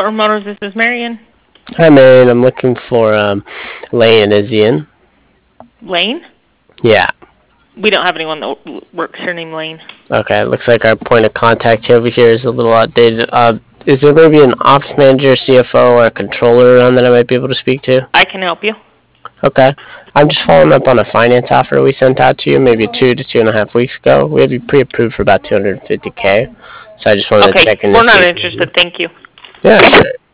Motor Motors, this is Marion. Hi, man. I'm looking for Lane. Is he in? Lane? Yeah. We don't have anyone that works here named Lane. Okay. Looks like our point of contact over here is a little outdated. Is there maybe an ops manager, CFO, or a controller around that I might be able to speak to? I can help you. Okay. I'm just following up on a finance offer we sent out to you maybe 2 to 2.5 weeks ago. We have you pre-approved for about $250K. So I just wanted to check in. Okay, we're not interested. Thank you. Yeah, sure.